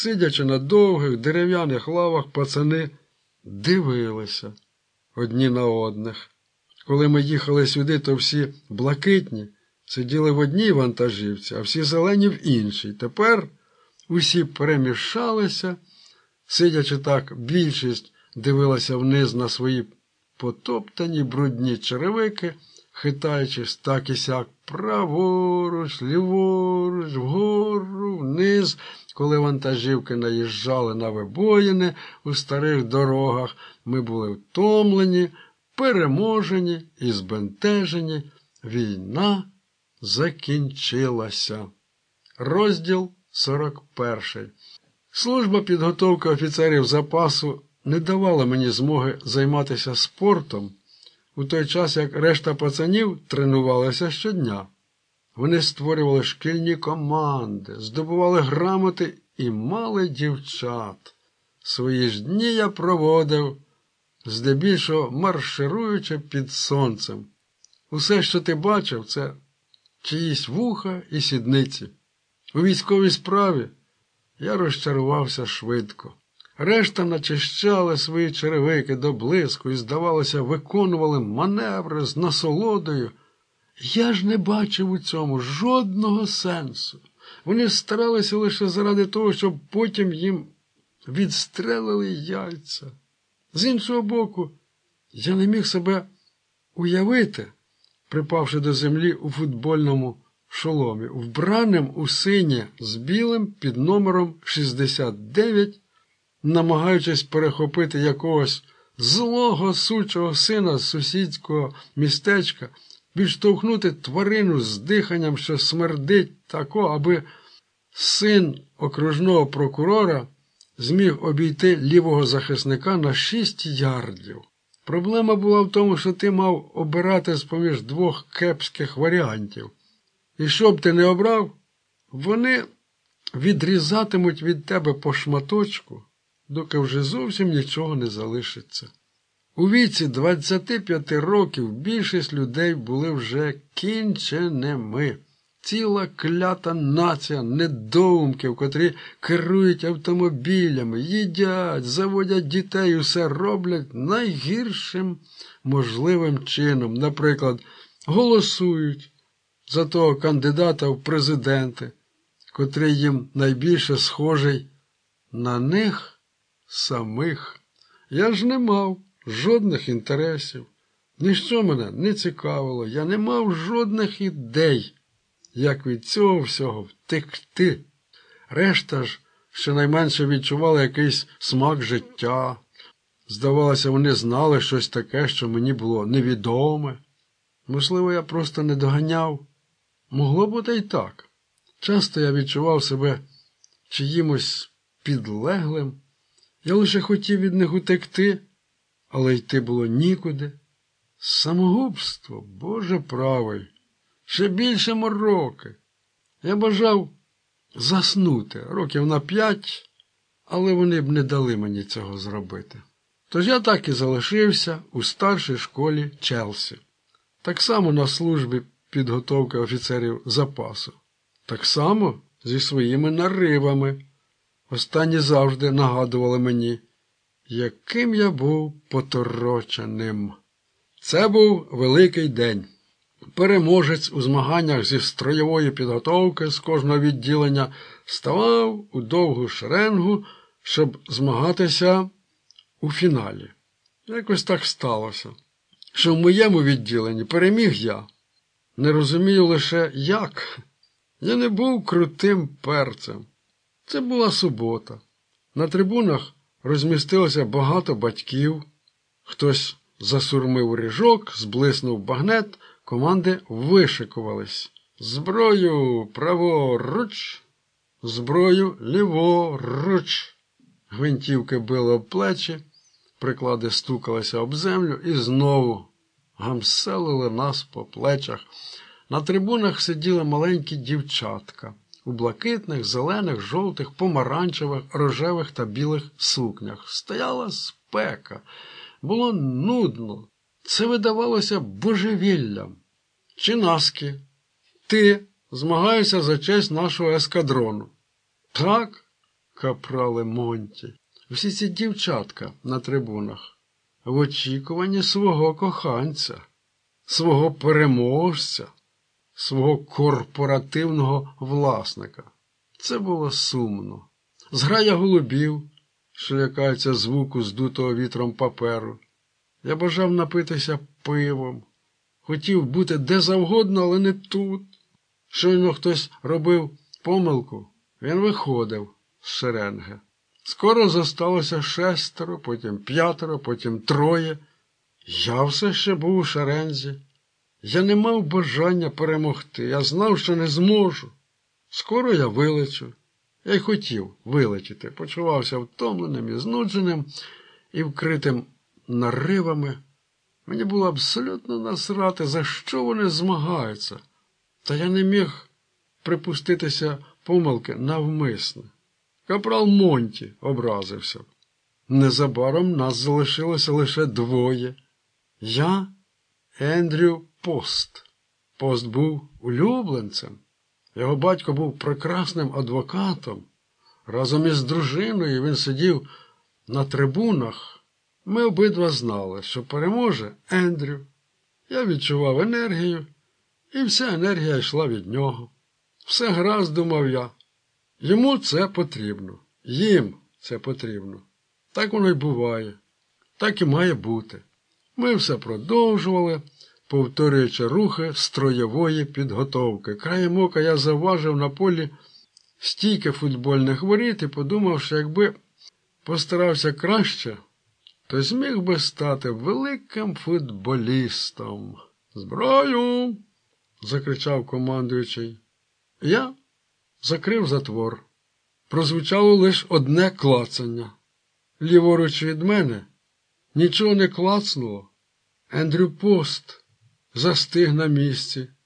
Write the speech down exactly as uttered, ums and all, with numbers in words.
Сидячи на довгих дерев'яних лавах, пацани дивилися одні на одних. Коли ми їхали сюди, то всі блакитні сиділи в одній вантажівці, а всі зелені в іншій. Тепер усі перемішалися. Сидячи так, більшість дивилася вниз на свої потоптані брудні черевики, хитаючись так і сяк праворуч, ліворуч, вгору, вниз. Коли вантажівки наїжджали на вибоїни у старих дорогах, ми були втомлені, переможені і збентежені. Війна закінчилася. Розділ сорок перший. Служба підготовки офіцерів запасу не давала мені змоги займатися спортом, у той час як решта пацанів тренувалися щодня. Вони створювали шкільні команди, здобували грамоти і мали дівчат. Свої ж дні я проводив, здебільшого маршируючи під сонцем. Усе, що ти бачив, це чиїсь вуха і сідниці. У військовій справі я розчарувався швидко. Решта начищали свої черевики до блиску і, здавалося, виконували маневри з насолодою. Я ж не бачив у цьому жодного сенсу. Вони старалися лише заради того, щоб потім їм відстрелили яйця. З іншого боку, я не міг себе уявити, припавши до землі у футбольному шоломі, вбраним у синє з білим під номером шістдесят дев'ять, намагаючись перехопити якогось злого сучого сина з сусідського містечка, відштовхнути тварину з диханням, що смердить тако, аби син окружного прокурора зміг обійти лівого захисника на шість ярдів. Проблема була в тому, що ти мав обирати з-поміж двох кепських варіантів. І що б ти не обрав, вони відрізатимуть від тебе по шматочку, доки вже зовсім нічого не залишиться. У віці двадцяти п'яти років більшість людей були вже кінченими. Ціла клята нація недоумків, котрі керують автомобілями, їдять, заводять дітей, усе роблять найгіршим можливим чином. Наприклад, голосують за того кандидата в президенти, котрий їм найбільше схожий на них самих. Я ж не мав жодних інтересів, ніщо мене не цікавило, я не мав жодних ідей, як від цього всього втекти. Решта ж щонайменше відчувала якийсь смак життя. Здавалося, вони знали щось таке, що мені було невідоме. Можливо, я просто не доганяв. Могло бути й так. Часто я відчував себе чиїмось підлеглим. Я лише хотів від них утекти, але йти було нікуди. Самогубство, Боже правий, ще більше мороки. Я бажав заснути років на п'ять, але вони б не дали мені цього зробити. Тож я так і залишився у старшій школі Челсі. Так само на службі підготовки офіцерів запасу. Так само зі своїми наривами. Останні завжди нагадували мені, яким я був потороченим. Це був великий день. Переможець у змаганнях зі строєвої підготовки з кожного відділення ставав у довгу шеренгу, щоб змагатися у фіналі. Якось так сталося, що в моєму відділенні переміг я. Не розумію лише як. Я не був крутим перцем. Це була субота. На трибунах розмістилося багато батьків. Хтось засурмив у ріжок, зблиснув багнет, команди вишикувались. Зброю праворуч, зброю ліворуч. Гвинтівки били об плечі, приклади стукалися об землю і знову гамселили нас по плечах. На трибунах сиділи маленькі дівчатка у блакитних, зелених, жовтих, помаранчевих, рожевих та білих сукнях. Стояла спека. Було нудно. Це видавалося божевіллям. Чинаски, ти змагаєшся за честь нашого ескадрону. Так, капрале Монті, всі ці дівчатка на трибунах в очікуванні свого коханця, свого переможця, свого корпоративного власника. Це було сумно. Зграя голубів, що лякаються звуку здутого вітром паперу. Я бажав напитися пивом. Хотів бути де завгодно, але не тут. Щойно хтось робив помилку, він виходив з шеренги. Скоро зосталося шестеро, потім п'ятеро, потім троє. Я все ще був у шерензі. Я не мав бажання перемогти. Я знав, що не зможу. Скоро я вилечу. Я й хотів вилетіти. Почувався втомленим і знудженим, і вкритим наривами. Мені було абсолютно насрати, за що вони змагаються. Та я не міг припуститися помилки навмисне. Капрал Монті образився. Незабаром нас залишилося лише двоє. Я, Ендрю Пост. Пост був улюбленцем. Його батько був прекрасним адвокатом. Разом із дружиною він сидів на трибунах. Ми обидва знали, що переможе Ендрю. Я відчував енергію, і вся енергія йшла від нього. Все гаразд, думав я. Йому це потрібно. Їм це потрібно. Так воно й буває. Так і має бути. Ми все продовжували, повторюючи рухи строєвої підготовки. Краєм ока я завважив на полі стійки футбольних воріт і подумав, що якби постарався краще, то зміг би стати великим футболістом. «Зброю!» – закричав командуючий. Я закрив затвор. Прозвучало лише одне клацання. Ліворуч від мене нічого не клацнуло. Ендрю Пост застиг на місці.